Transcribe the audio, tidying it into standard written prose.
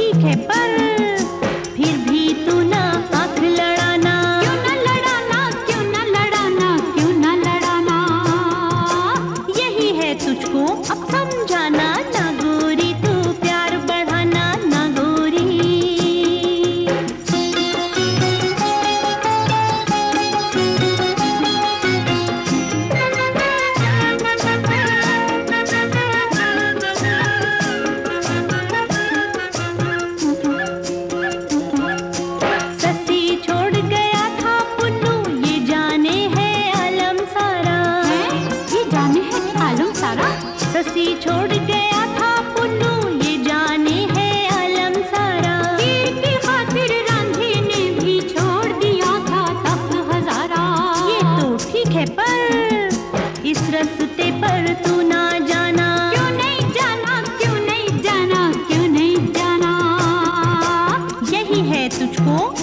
ठीक है पर फिर भी तू ना आँख लड़ाना। क्यों ना लड़ाना, क्यों ना लड़ाना, क्यों ना लड़ाना। यही है तुझको अब समझाना, ना गोरी तू प्यार बढ़ाना, ना गोरी। ससी छोड़ गया था पुन्नू, ये जाने है आलम सारा। हीर की खातिर रांझे ने भी छोड़ दिया था तख्त हजारा। ये तो ठीक है पर इस रस्ते पर तू ना जाना। क्यों नहीं जाना, क्यों नहीं जाना, क्यों नहीं जाना। यही है तुझको